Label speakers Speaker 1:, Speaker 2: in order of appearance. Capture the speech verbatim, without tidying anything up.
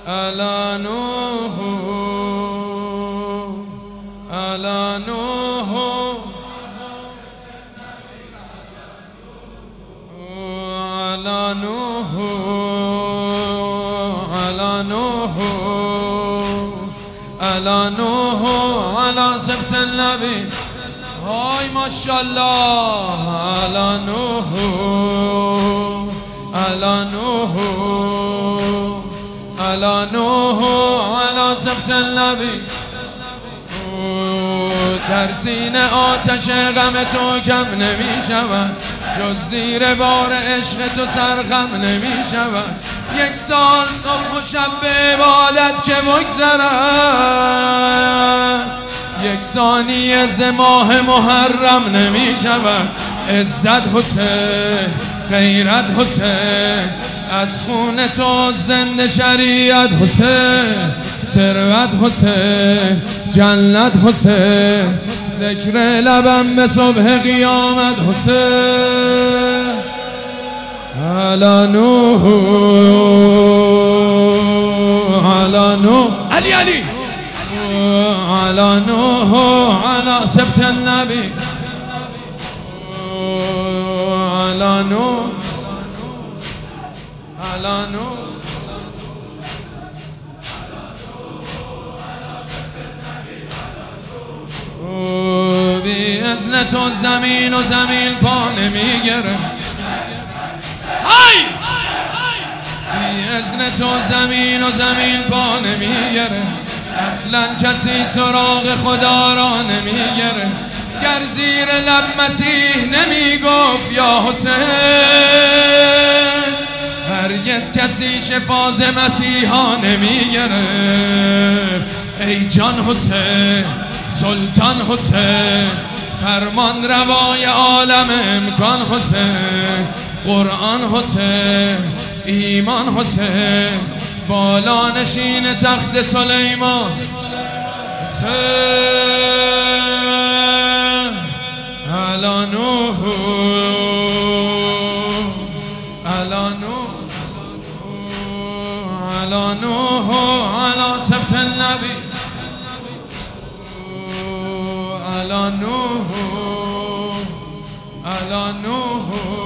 Speaker 1: على نوح على نوح على نوح على نوح على نوح على سبت النبي هاي ما شاء الله على نوح على نوح على نوح على سبت النبی در سینه آتش غم تو کم نمی شود جز زیر بار عشق تو سرخم نمی شود یک سال صبح و شب به عبادت که بگذرد یک ثانیه ز ماه محرم نمی شود عزت حسین غیرت حسین از خون تو زنده شریعت حسین ثروت حسین جنت حسین ذکر لبم به صبح قیامت حسین علی نوح علی نوح علی علی علی نوح علی سبت النبی علی نوح علی نوح بی اذن تو زمین و زمین پا نمیگره بی اذن تو زمین و زمین پا نمیگره اصلا کسی سراغ خدا را نمیگره گر زیر لب مسیح نمیگفت یا حسین هرگز کسی شفا ز مسیحا نمیگرفت ای جان حسین سلطان حسین فرمان روای عالم امکان حسین قرآن حسین ایمان حسین بالا نشین تخت سلیمان حسین علی نوح علی نوح علی نوح علی سبت النبی علی نوح علی نوح